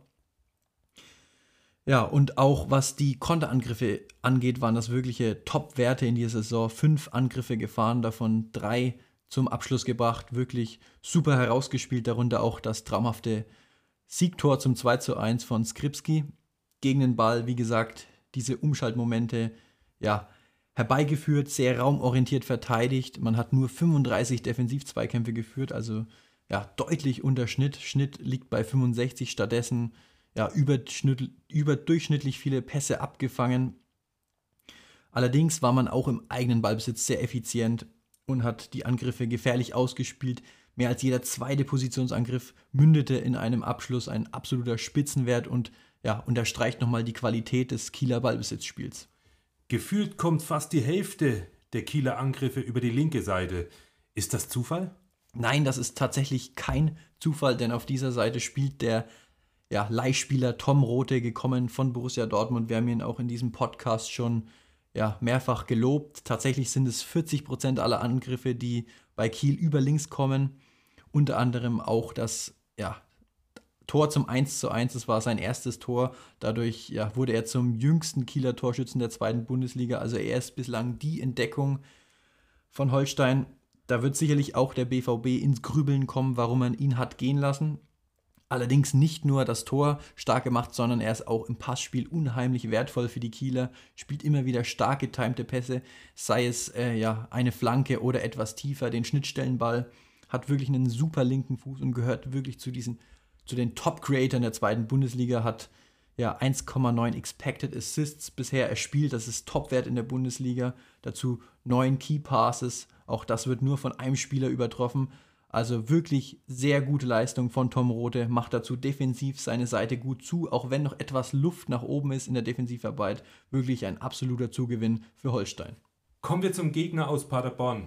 Ja, und auch was die Konterangriffe angeht, waren das wirkliche Top-Werte in dieser Saison. 5 Angriffe gefahren, davon 3 zum Abschluss gebracht. Wirklich super herausgespielt, darunter auch das traumhafte Siegtor zum 2:1 von Skripski. Gegen den Ball, wie gesagt, diese Umschaltmomente, ja, herbeigeführt, sehr raumorientiert verteidigt. Man hat nur 35 Defensiv-Zweikämpfe geführt, also ja, deutlich unter Schnitt. Schnitt liegt bei 65, stattdessen ja, überdurchschnittlich viele Pässe abgefangen. Allerdings war man auch im eigenen Ballbesitz sehr effizient und hat die Angriffe gefährlich ausgespielt. Mehr als jeder zweite Positionsangriff mündete in einem Abschluss, ein absoluter Spitzenwert und ja, unterstreicht nochmal die Qualität des Kieler Ballbesitzspiels. Gefühlt kommt fast die Hälfte der Kieler Angriffe über die linke Seite. Ist das Zufall? Nein, das ist tatsächlich kein Zufall, denn auf dieser Seite spielt der Leihspieler Tom Rothe, gekommen von Borussia Dortmund. Wir haben ihn auch in diesem Podcast schon mehrfach gelobt. Tatsächlich sind es 40% aller Angriffe, die bei Kiel über links kommen. Unter anderem auch das Tor zum 1:1, das war sein erstes Tor. Dadurch wurde er zum jüngsten Kieler Torschützen der 2. Bundesliga. Also er ist bislang die Entdeckung von Holstein. Da wird sicherlich auch der BVB ins Grübeln kommen, warum man ihn hat gehen lassen. Allerdings nicht nur das Tor stark gemacht, sondern er ist auch im Passspiel unheimlich wertvoll für die Kieler, spielt immer wieder stark getimte Pässe, sei es eine Flanke oder etwas tiefer, den Schnittstellenball, hat wirklich einen super linken Fuß und gehört wirklich zu den Top-Creatoren der 2. Bundesliga, hat 1,9 Expected Assists bisher erspielt, das ist Topwert in der Bundesliga, dazu 9 Key Passes, auch das wird nur von einem Spieler übertroffen. Also wirklich sehr gute Leistung von Tom Rothe, macht dazu defensiv seine Seite gut zu, auch wenn noch etwas Luft nach oben ist in der Defensivarbeit. Wirklich ein absoluter Zugewinn für Holstein. Kommen wir zum Gegner aus Paderborn.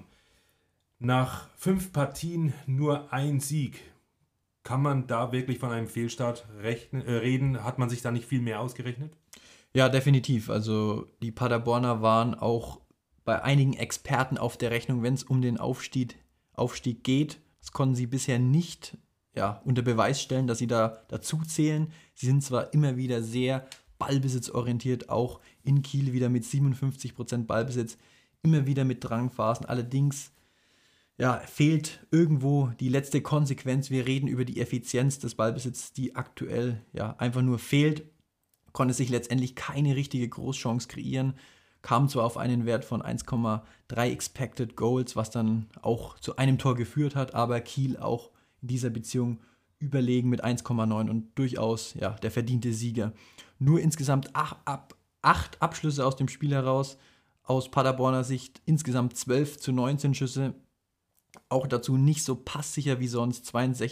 Nach 5 Partien nur ein Sieg. Kann man da wirklich von einem Fehlstart reden? Hat man sich da nicht viel mehr ausgerechnet? Ja, definitiv. Also die Paderborner waren auch bei einigen Experten auf der Rechnung, wenn es um den Aufstieg geht. Das konnten sie bisher nicht unter Beweis stellen, dass sie da dazu zählen. Sie sind zwar immer wieder sehr ballbesitzorientiert, auch in Kiel wieder mit 57% Ballbesitz, immer wieder mit Drangphasen. Allerdings fehlt irgendwo die letzte Konsequenz. Wir reden über die Effizienz des Ballbesitzes, die aktuell einfach nur fehlt. Konnte sich letztendlich keine richtige Großchance kreieren. Kam zwar auf einen Wert von 1,3 Expected Goals, was dann auch zu einem Tor geführt hat, aber Kiel auch in dieser Beziehung überlegen mit 1,9 und durchaus der verdiente Sieger. Nur insgesamt 8 Abschlüsse aus dem Spiel heraus, aus Paderborner Sicht insgesamt 12:19 Schüsse, auch dazu nicht so passsicher wie sonst,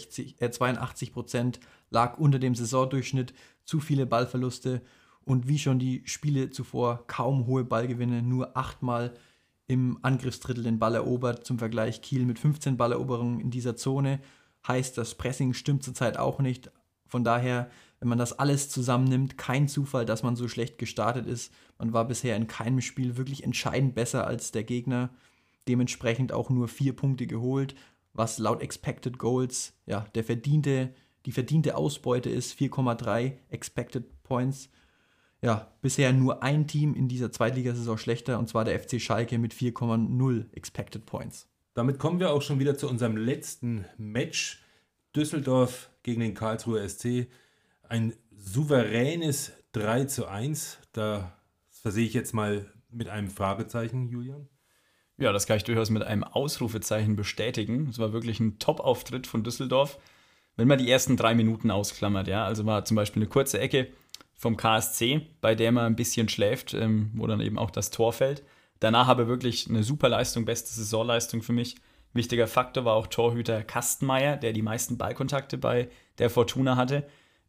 82% lag unter dem Saisondurchschnitt, zu viele Ballverluste. Und wie schon die Spiele zuvor, kaum hohe Ballgewinne, nur 8-mal im Angriffsdrittel den Ball erobert. Zum Vergleich Kiel mit 15 Balleroberungen in dieser Zone. Heißt, das Pressing stimmt zurzeit auch nicht. Von daher, wenn man das alles zusammennimmt, kein Zufall, dass man so schlecht gestartet ist. Man war bisher in keinem Spiel wirklich entscheidend besser als der Gegner. Dementsprechend auch nur 4 Punkte geholt, was laut Expected Goals die verdiente Ausbeute ist, 4,3 Expected Points. Bisher nur ein Team in dieser Zweitligasaison schlechter, und zwar der FC Schalke mit 4,0 Expected Points. Damit kommen wir auch schon wieder zu unserem letzten Match. Düsseldorf gegen den Karlsruher SC. Ein souveränes 3:1. Das versehe ich jetzt mal mit einem Fragezeichen, Julian. Ja, das kann ich durchaus mit einem Ausrufezeichen bestätigen. Es war wirklich ein Top-Auftritt von Düsseldorf. Wenn man die ersten 3 Minuten ausklammert, ja, also war zum Beispiel eine kurze Ecke vom KSC, bei der man ein bisschen schläft, wo dann eben auch das Tor fällt. Danach aber wirklich eine super Leistung, beste Saisonleistung für mich. Wichtiger Faktor war auch Torhüter Kastenmeier, der die meisten Ballkontakte bei der Fortuna hatte.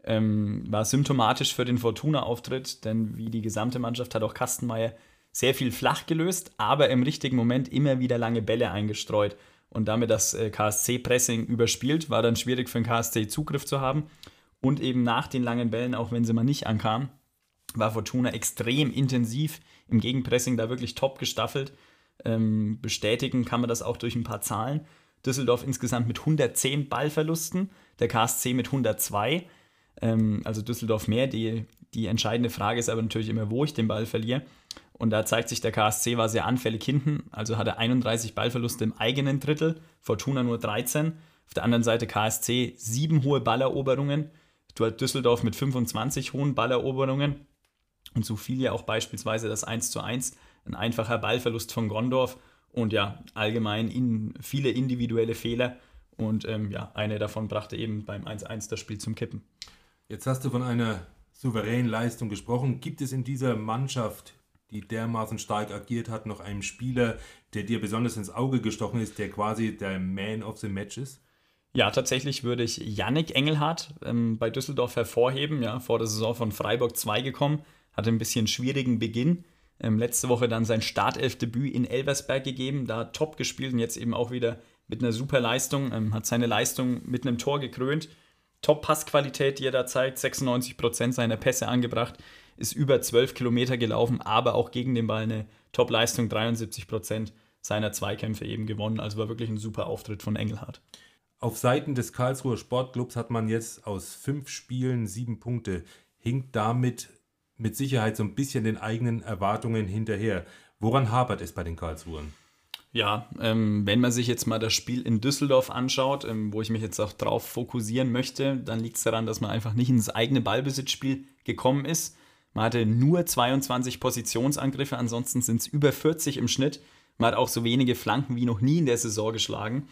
War symptomatisch für den Fortuna-Auftritt, denn wie die gesamte Mannschaft hat auch Kastenmeier sehr viel flach gelöst, aber im richtigen Moment immer wieder lange Bälle eingestreut und damit das KSC-Pressing überspielt. War dann schwierig für den KSC Zugriff zu haben. Und eben nach den langen Bällen, auch wenn sie mal nicht ankamen, war Fortuna extrem intensiv im Gegenpressing, da wirklich top gestaffelt. Bestätigen kann man das auch durch ein paar Zahlen. Düsseldorf insgesamt mit 110 Ballverlusten, der KSC mit 102. Also Düsseldorf mehr. Die entscheidende Frage ist aber natürlich immer, wo ich den Ball verliere. Und da zeigt sich, der KSC war sehr anfällig hinten, also hatte 31 Ballverluste im eigenen Drittel, Fortuna nur 13. Auf der anderen Seite KSC 7 hohe Balleroberungen, Düsseldorf mit 25 hohen Balleroberungen. Und so fiel ja auch beispielsweise das 1:1, ein einfacher Ballverlust von Gondorf und ja, allgemein viele individuelle Fehler. Und eine davon brachte eben beim 1:1 das Spiel zum Kippen. Jetzt hast du von einer souveränen Leistung gesprochen. Gibt es in dieser Mannschaft, die dermaßen stark agiert hat, noch einen Spieler, der dir besonders ins Auge gestochen ist, der quasi der Man of the Match ist? Ja, tatsächlich würde ich Yannick Engelhardt bei Düsseldorf hervorheben. Ja, vor der Saison von Freiburg 2 gekommen, hatte ein bisschen schwierigen Beginn. Letzte Woche dann sein Startelfdebüt in Elversberg gegeben, da top gespielt und jetzt eben auch wieder mit einer super Leistung. Hat seine Leistung mit einem Tor gekrönt. Top-Passqualität, die er da zeigt, 96% seiner Pässe angebracht, ist über 12 Kilometer gelaufen, aber auch gegen den Ball eine Top-Leistung, 73% seiner Zweikämpfe eben gewonnen. Also war wirklich ein super Auftritt von Engelhardt. Auf Seiten des Karlsruher Sportclubs hat man jetzt aus 5 Spielen 7 Punkte. Hinkt damit mit Sicherheit so ein bisschen den eigenen Erwartungen hinterher. Woran hapert es bei den Karlsruhern? Ja, wenn man sich jetzt mal das Spiel in Düsseldorf anschaut, wo ich mich jetzt auch drauf fokussieren möchte, dann liegt es daran, dass man einfach nicht ins eigene Ballbesitzspiel gekommen ist. Man hatte nur 22 Positionsangriffe, ansonsten sind es über 40 im Schnitt. Man hat auch so wenige Flanken wie noch nie in der Saison geschlagen.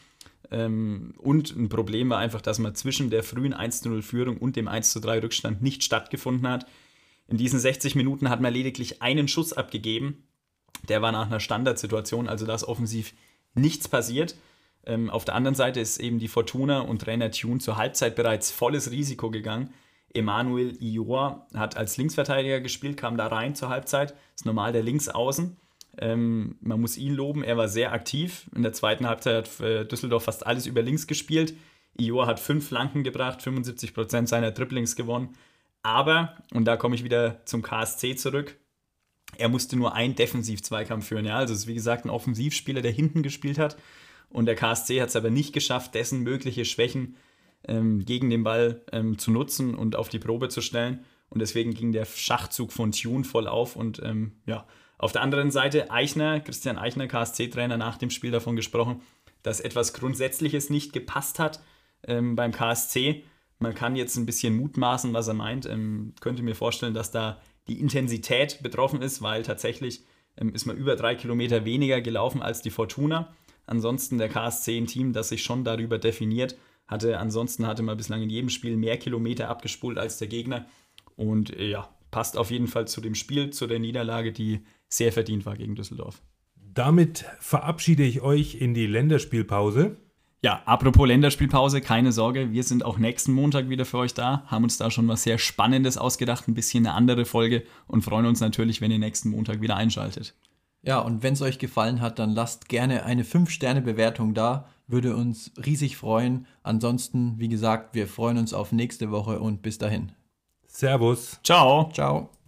Und ein Problem war einfach, dass man zwischen der frühen 1:0-Führung und dem 1:3 Rückstand nicht stattgefunden hat. In diesen 60 Minuten hat man lediglich einen Schuss abgegeben. Der war nach einer Standardsituation, also da ist offensiv nichts passiert. Auf der anderen Seite ist eben die Fortuna und Trainer Thune zur Halbzeit bereits volles Risiko gegangen. Emanuel Ior hat als Linksverteidiger gespielt, kam da rein zur Halbzeit. Ist normal der Linksaußen. Man muss ihn loben, er war sehr aktiv. In der zweiten Halbzeit hat Düsseldorf fast alles über links gespielt. Ior hat 5 Flanken gebracht, 75% seiner Dribblings gewonnen. Aber, und da komme ich wieder zum KSC zurück, er musste nur einen Defensiv-Zweikampf führen. Ja? Also es ist wie gesagt ein Offensivspieler, der hinten gespielt hat. Und der KSC hat es aber nicht geschafft, dessen mögliche Schwächen gegen den Ball zu nutzen und auf die Probe zu stellen. Und deswegen ging der Schachzug von Thune voll auf. Und auf der anderen Seite Christian Eichner, KSC-Trainer, nach dem Spiel davon gesprochen, dass etwas Grundsätzliches nicht gepasst hat beim KSC. Man kann jetzt ein bisschen mutmaßen, was er meint. Könnte mir vorstellen, dass da die Intensität betroffen ist, weil tatsächlich ist man über 3 Kilometer weniger gelaufen als die Fortuna. Ansonsten der KSC ein Team, das sich schon darüber definiert, ansonsten hatte man bislang in jedem Spiel mehr Kilometer abgespult als der Gegner. Und passt auf jeden Fall zu dem Spiel, zu der Niederlage, die sehr verdient war gegen Düsseldorf. Damit verabschiede ich euch in die Länderspielpause. Ja, apropos Länderspielpause, keine Sorge, wir sind auch nächsten Montag wieder für euch da, haben uns da schon was sehr Spannendes ausgedacht, ein bisschen eine andere Folge und freuen uns natürlich, wenn ihr nächsten Montag wieder einschaltet. Ja, und wenn es euch gefallen hat, dann lasst gerne eine 5-Sterne-Bewertung da, würde uns riesig freuen. Ansonsten, wie gesagt, wir freuen uns auf nächste Woche und bis dahin. Servus. Ciao. Ciao.